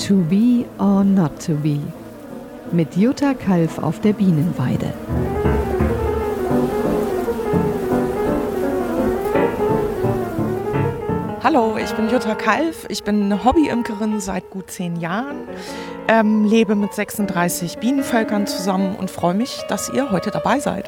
To be or not to be. Mit Jutta Kalf auf der Bienenweide. Hallo, ich bin Jutta Kalf. Ich bin Hobby-Imkerin seit gut 10 Jahren, lebe mit 36 Bienenvölkern zusammen und freue mich, dass ihr heute dabei seid.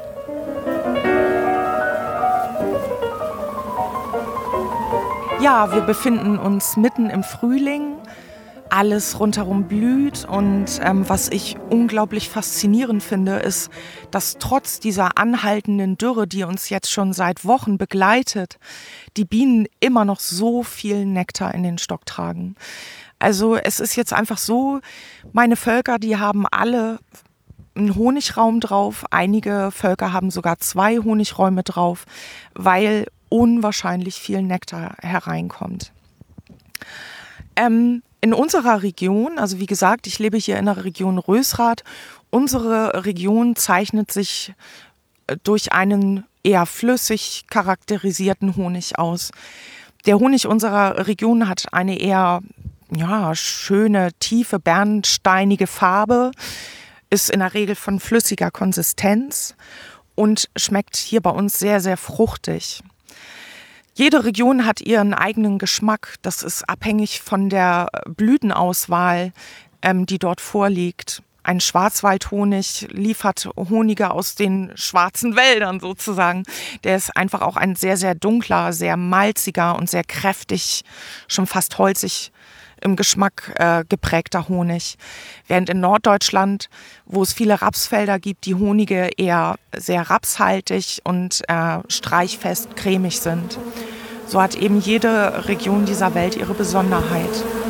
Ja, wir befinden uns mitten im Frühling. Alles rundherum blüht und was ich unglaublich faszinierend finde, ist, dass trotz dieser anhaltenden Dürre, die uns jetzt schon seit Wochen begleitet, die Bienen immer noch so viel Nektar in den Stock tragen. Also es ist jetzt einfach so, meine Völker, die haben alle einen Honigraum drauf. Einige Völker haben sogar 2 Honigräume drauf, weil unwahrscheinlich viel Nektar hereinkommt. In unserer Region, also wie gesagt, ich lebe hier in der Region Rösrath, unsere Region zeichnet sich durch einen eher flüssig charakterisierten Honig aus. Der Honig unserer Region hat eine eher schöne, tiefe, bernsteinige Farbe, ist in der Regel von flüssiger Konsistenz und schmeckt hier bei uns sehr, sehr fruchtig. Jede Region hat ihren eigenen Geschmack. Das ist abhängig von der Blütenauswahl, die dort vorliegt. Ein Schwarzwaldhonig liefert Honige aus den schwarzen Wäldern sozusagen. Der ist einfach auch ein sehr, sehr dunkler, sehr malziger und sehr kräftig, schon fast holzig im Geschmack geprägter Honig. Während in Norddeutschland, wo es viele Rapsfelder gibt, die Honige eher sehr rapshaltig und streichfest, cremig sind. So hat eben jede Region dieser Welt ihre Besonderheit.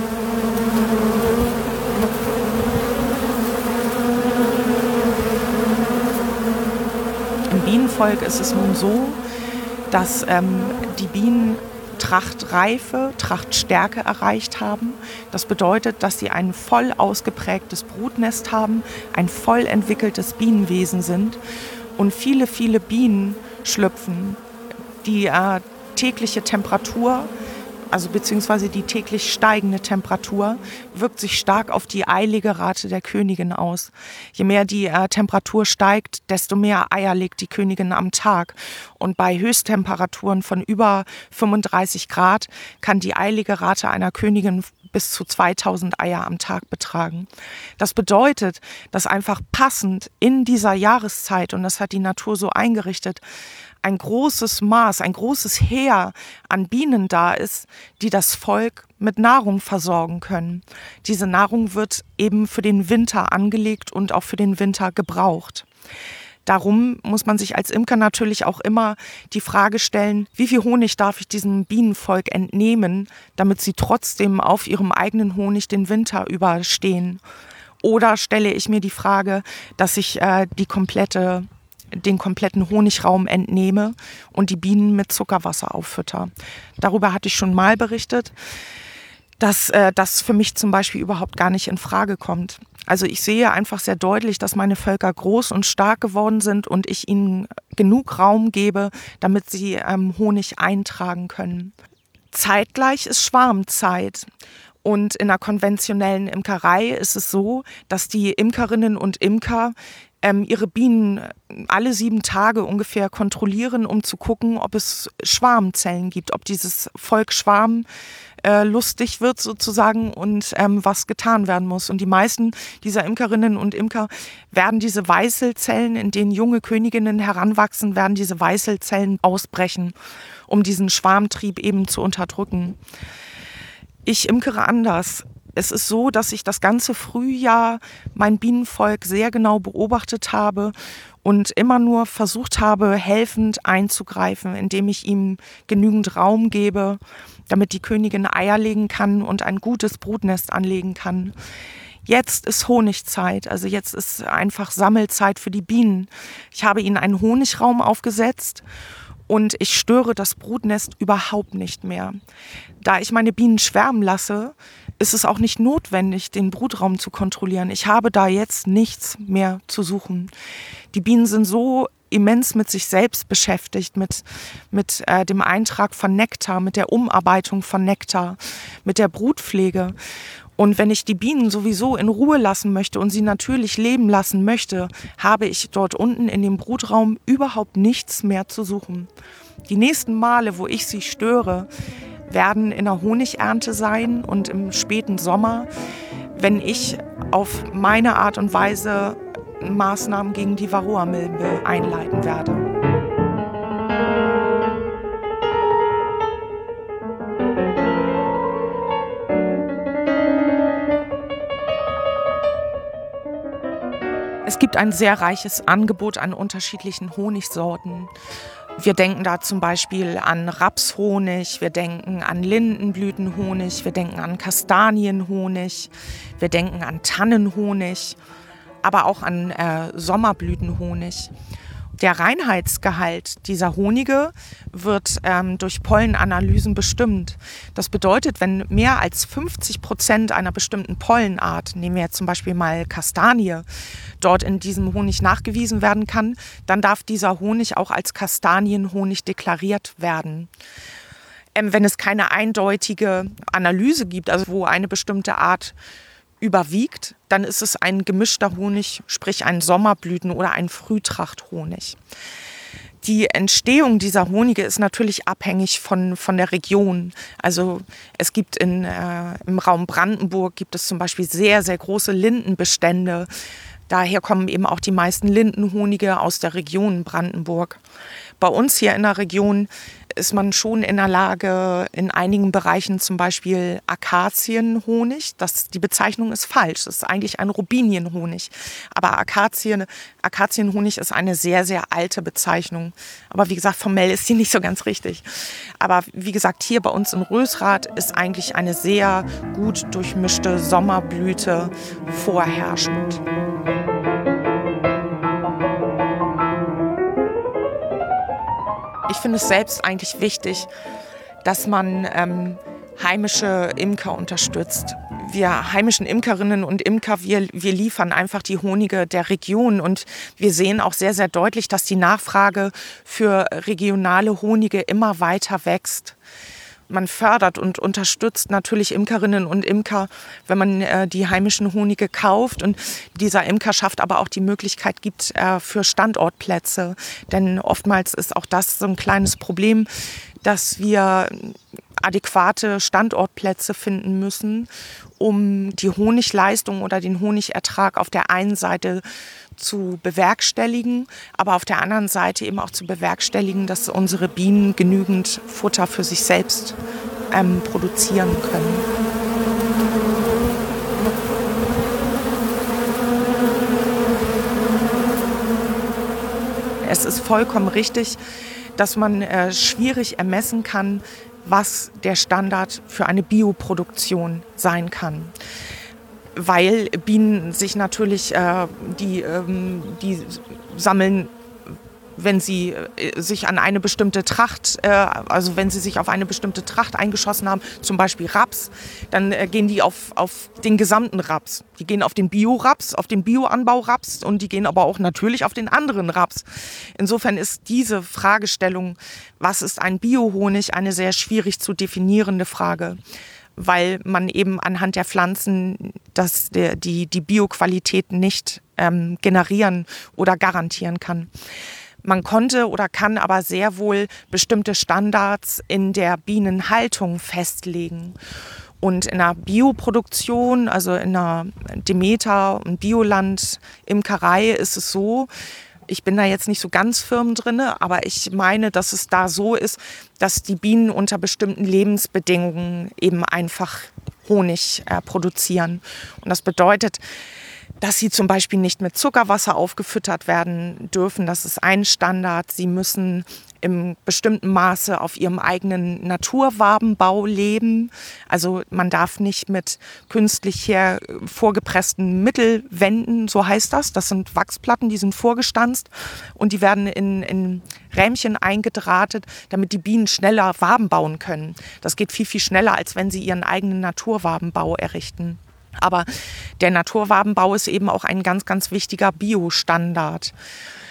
Im Bienenvolk ist es nun so, dass die Bienen Trachtreife, Trachtstärke erreicht haben. Das bedeutet, dass sie ein voll ausgeprägtes Brutnest haben, ein voll entwickeltes Bienenwesen sind und viele, viele Bienen schlüpfen. Die tägliche Temperatur, also beziehungsweise die täglich steigende Temperatur, wirkt sich stark auf die Eilegerate der Königin aus. Je mehr die Temperatur steigt, desto mehr Eier legt die Königin am Tag. Und bei Höchsttemperaturen von über 35 Grad kann die Eilegerate einer Königin bis zu 2000 Eier am Tag betragen. Das bedeutet, dass einfach passend in dieser Jahreszeit, und das hat die Natur so eingerichtet, ein großes Maß, ein großes Heer an Bienen da ist, die das Volk mit Nahrung versorgen können. Diese Nahrung wird eben für den Winter angelegt und auch für den Winter gebraucht. Darum muss man sich als Imker natürlich auch immer die Frage stellen, wie viel Honig darf ich diesem Bienenvolk entnehmen, damit sie trotzdem auf ihrem eigenen Honig den Winter überstehen. Oder stelle ich mir die Frage, dass ich den kompletten Honigraum entnehme und die Bienen mit Zuckerwasser auffütter. Darüber hatte ich schon mal berichtet, dass das für mich zum Beispiel überhaupt gar nicht in Frage kommt. Also ich sehe einfach sehr deutlich, dass meine Völker groß und stark geworden sind und ich ihnen genug Raum gebe, damit sie Honig eintragen können. Zeitgleich ist Schwarmzeit. Und in der konventionellen Imkerei ist es so, dass die Imkerinnen und Imker ihre Bienen alle 7 Tage ungefähr kontrollieren, um zu gucken, ob es Schwarmzellen gibt, ob dieses Volk Schwarm lustig wird sozusagen und was getan werden muss. Und die meisten dieser Imkerinnen und Imker werden diese Weißelzellen, in denen junge Königinnen heranwachsen, werden diese Weißelzellen ausbrechen, um diesen Schwarmtrieb eben zu unterdrücken. Ich imkere anders. Es ist so, dass ich das ganze Frühjahr mein Bienenvolk sehr genau beobachtet habe und immer nur versucht habe, helfend einzugreifen, indem ich ihm genügend Raum gebe, damit die Königin Eier legen kann und ein gutes Brutnest anlegen kann. Jetzt ist Honigzeit, also jetzt ist einfach Sammelzeit für die Bienen. Ich habe ihnen einen Honigraum aufgesetzt und ich störe das Brutnest überhaupt nicht mehr. Da ich meine Bienen schwärmen lasse, ist es auch nicht notwendig, den Brutraum zu kontrollieren. Ich habe da jetzt nichts mehr zu suchen. Die Bienen sind so immens mit sich selbst beschäftigt, mit dem Eintrag von Nektar, mit der Umarbeitung von Nektar, mit der Brutpflege. Und wenn ich die Bienen sowieso in Ruhe lassen möchte und sie natürlich leben lassen möchte, habe ich dort unten in dem Brutraum überhaupt nichts mehr zu suchen. Die nächsten Male, wo ich sie störe, werden in der Honigernte sein und im späten Sommer, wenn ich auf meine Art und Weise Maßnahmen gegen die Varroa-Milbe einleiten werde. Es gibt ein sehr reiches Angebot an unterschiedlichen Honigsorten. Wir denken da zum Beispiel an Rapshonig, wir denken an Lindenblütenhonig, wir denken an Kastanienhonig, wir denken an Tannenhonig, aber auch an Sommerblütenhonig. Der Reinheitsgehalt dieser Honige wird durch Pollenanalysen bestimmt. Das bedeutet, wenn mehr als 50% einer bestimmten Pollenart, nehmen wir jetzt zum Beispiel mal Kastanie, dort in diesem Honig nachgewiesen werden kann, dann darf dieser Honig auch als Kastanienhonig deklariert werden. Wenn es keine eindeutige Analyse gibt, also wo eine bestimmte Art überwiegt, dann ist es ein gemischter Honig, sprich ein Sommerblüten- oder ein Frühtrachthonig. Die Entstehung dieser Honige ist natürlich abhängig von der Region. Also es gibt im Raum Brandenburg gibt es zum Beispiel sehr, sehr große Lindenbestände. Daher kommen eben auch die meisten Lindenhonige aus der Region Brandenburg. Bei uns hier in der Region ist man schon in der Lage, in einigen Bereichen zum Beispiel Akazienhonig, die Bezeichnung ist falsch, das ist eigentlich ein Robinienhonig. Aber Akazienhonig ist eine sehr, sehr alte Bezeichnung. Aber wie gesagt, formell ist sie nicht so ganz richtig. Aber wie gesagt, hier bei uns in Rösrath ist eigentlich eine sehr gut durchmischte Sommerblüte vorherrschend. Ich finde es selbst eigentlich wichtig, dass man heimische Imker unterstützt. Wir heimischen Imkerinnen und Imker, wir liefern einfach die Honige der Region und wir sehen auch sehr, sehr deutlich, dass die Nachfrage für regionale Honige immer weiter wächst. Man fördert und unterstützt natürlich Imkerinnen und Imker, wenn man die heimischen Honige kauft und dieser Imkerschaft aber auch die Möglichkeit gibt für Standortplätze. Denn oftmals ist auch das so ein kleines Problem, dass wir adäquate Standortplätze finden müssen, um die Honigleistung oder den Honigertrag auf der einen Seite zu bewerkstelligen, aber auf der anderen Seite eben auch zu bewerkstelligen, dass unsere Bienen genügend Futter für sich selbst produzieren können. Es ist vollkommen richtig, dass man schwierig ermessen kann, was der Standard für eine Bioproduktion sein kann. Weil Bienen sich natürlich, die sammeln, wenn sie sich an eine bestimmte Tracht, also wenn sie sich auf eine bestimmte Tracht eingeschossen haben, zum Beispiel Raps, dann gehen die auf den gesamten Raps. Die gehen auf den Bio-Raps, auf den Bioanbau-Raps und die gehen aber auch natürlich auf den anderen Raps. Insofern ist diese Fragestellung, was ist ein Biohonig, eine sehr schwierig zu definierende Frage, weil man eben anhand der Pflanzen die Bioqualität nicht generieren oder garantieren kann. Man konnte oder kann aber sehr wohl bestimmte Standards in der Bienenhaltung festlegen. Und in der Bioproduktion, also in der Demeter- und Bioland-Imkerei ist es so, ich bin da jetzt nicht so ganz firm drin, aber ich meine, dass es da so ist, dass die Bienen unter bestimmten Lebensbedingungen eben einfach Honig produzieren. Und das bedeutet, dass sie zum Beispiel nicht mit Zuckerwasser aufgefüttert werden dürfen. Das ist ein Standard. Sie müssen im bestimmten Maße auf ihrem eigenen Naturwabenbau leben. Also man darf nicht mit künstlich her vorgepressten Mittelwänden, so heißt das. Das sind Wachsplatten, die sind vorgestanzt und die werden in Rähmchen eingedrahtet, damit die Bienen schneller Waben bauen können. Das geht viel, viel schneller, als wenn sie ihren eigenen Naturwabenbau errichten. Aber der Naturwabenbau ist eben auch ein ganz, ganz wichtiger Biostandard.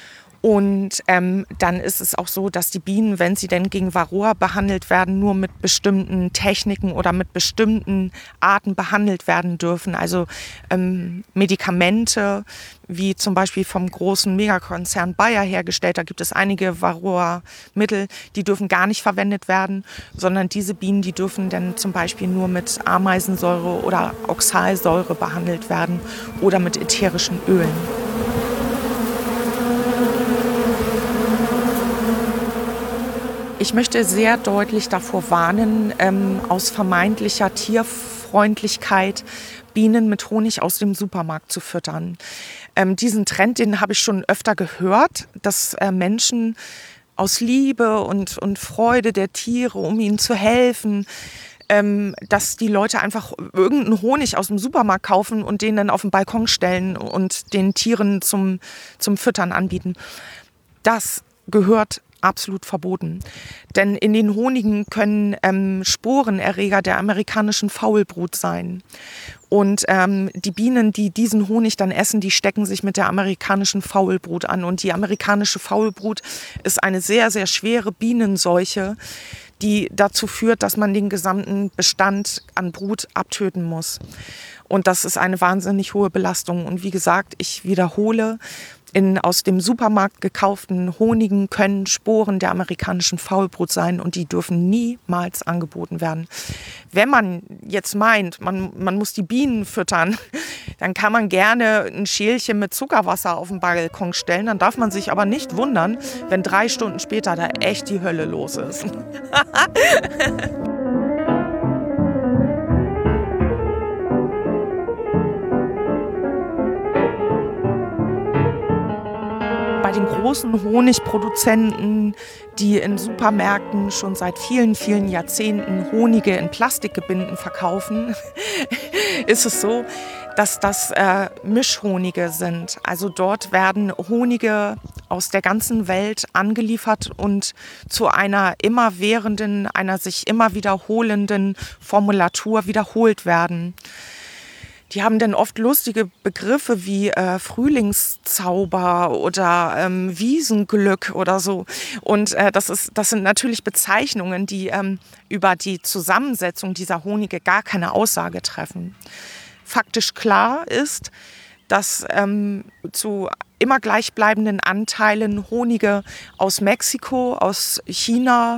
Und dann ist es auch so, dass die Bienen, wenn sie denn gegen Varroa behandelt werden, nur mit bestimmten Techniken oder mit bestimmten Arten behandelt werden dürfen. Also Medikamente, wie zum Beispiel vom großen Megakonzern Bayer hergestellt, da gibt es einige Varroa-Mittel, die dürfen gar nicht verwendet werden, sondern diese Bienen, die dürfen dann zum Beispiel nur mit Ameisensäure oder Oxalsäure behandelt werden oder mit ätherischen Ölen. Ich möchte sehr deutlich davor warnen, aus vermeintlicher Tierfreundlichkeit Bienen mit Honig aus dem Supermarkt zu füttern. Diesen Trend, den habe ich schon öfter gehört, dass Menschen aus Liebe und Freude der Tiere, um ihnen zu helfen, dass die Leute einfach irgendeinen Honig aus dem Supermarkt kaufen und den dann auf den Balkon stellen und den Tieren zum Füttern anbieten. Das gehört absolut verboten. Denn in den Honigen können Sporenerreger der amerikanischen Faulbrut sein. Und die Bienen, die diesen Honig dann essen, die stecken sich mit der amerikanischen Faulbrut an. Und die amerikanische Faulbrut ist eine sehr, sehr schwere Bienenseuche, die dazu führt, dass man den gesamten Bestand an Brut abtöten muss. Und das ist eine wahnsinnig hohe Belastung. Und wie gesagt, ich wiederhole, aus dem Supermarkt gekauften Honigen können Sporen der amerikanischen Faulbrut sein und die dürfen niemals angeboten werden. Wenn man jetzt meint, man muss die Bienen füttern, dann kann man gerne ein Schälchen mit Zuckerwasser auf den Balkon stellen. Dann darf man sich aber nicht wundern, wenn 3 Stunden später da echt die Hölle los ist. Bei den großen Honigproduzenten, die in Supermärkten schon seit vielen, vielen Jahrzehnten Honige in Plastikgebinden verkaufen, ist es so, dass das Mischhonige sind. Also dort werden Honige aus der ganzen Welt angeliefert und zu einer immerwährenden, einer sich immer wiederholenden Formulatur wiederholt werden. Die haben dann oft lustige Begriffe wie Frühlingszauber oder Wiesenglück oder so. Und das sind natürlich Bezeichnungen, die über die Zusammensetzung dieser Honige gar keine Aussage treffen. Faktisch klar ist, dass zu immer gleichbleibenden Anteilen Honige aus Mexiko, aus China,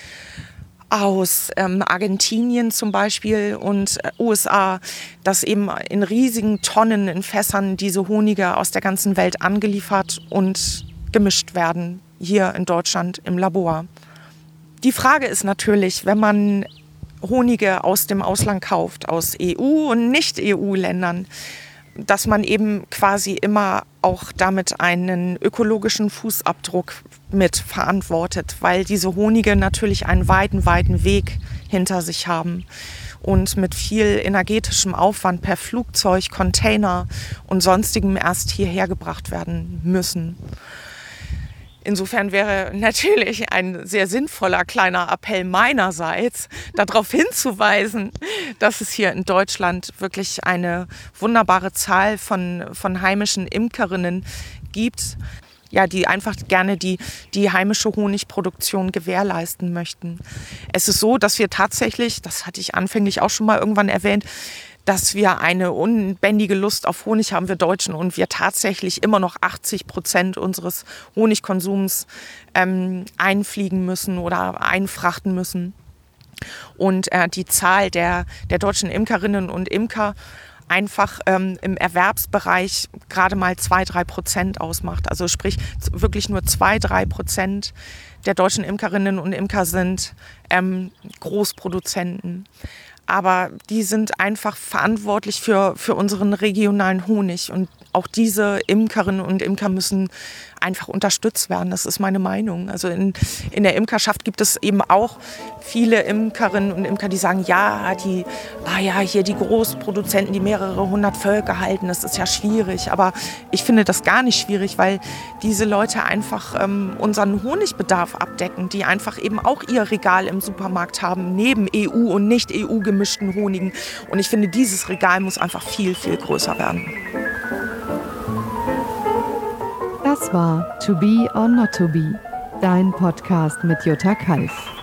aus Argentinien zum Beispiel und USA, dass eben in riesigen Tonnen in Fässern diese Honige aus der ganzen Welt angeliefert und gemischt werden, hier in Deutschland im Labor. Die Frage ist natürlich, wenn man Honige aus dem Ausland kauft, aus EU- und Nicht-EU-Ländern, dass man eben quasi immer auch damit einen ökologischen Fußabdruck mit verantwortet, weil diese Honige natürlich einen weiten Weg hinter sich haben und mit viel energetischem Aufwand per Flugzeug, Container und sonstigem erst hierher gebracht werden müssen. Insofern wäre natürlich ein sehr sinnvoller kleiner Appell meinerseits, darauf hinzuweisen, dass es hier in Deutschland wirklich eine wunderbare Zahl von heimischen Imkerinnen gibt, ja, die einfach gerne die heimische Honigproduktion gewährleisten möchten. Es ist so, dass wir tatsächlich, das hatte ich anfänglich auch schon mal irgendwann erwähnt, dass wir eine unbändige Lust auf Honig haben, wir Deutschen, und wir tatsächlich immer noch 80% unseres Honigkonsums einfliegen müssen oder einfrachten müssen. Und die Zahl der deutschen Imkerinnen und Imker einfach im Erwerbsbereich gerade mal 2-3% ausmacht. Also sprich wirklich nur 2-3% der deutschen Imkerinnen und Imker sind Großproduzenten. Aber die sind einfach verantwortlich für unseren regionalen Honig. Und auch diese Imkerinnen und Imker müssen einfach unterstützt werden. Das ist meine Meinung. Also in der Imkerschaft gibt es eben auch viele Imkerinnen und Imker, die sagen, hier die Großproduzenten, die mehrere hundert Völker halten, das ist ja schwierig. Aber ich finde das gar nicht schwierig, weil diese Leute einfach unseren Honigbedarf abdecken, die einfach eben auch ihr Regal im Supermarkt haben, neben EU- und Nicht-EU gemischten Honigen. Und ich finde, dieses Regal muss einfach viel, viel größer werden. Das war To Be or Not to Be, dein Podcast mit Jutta Kalf.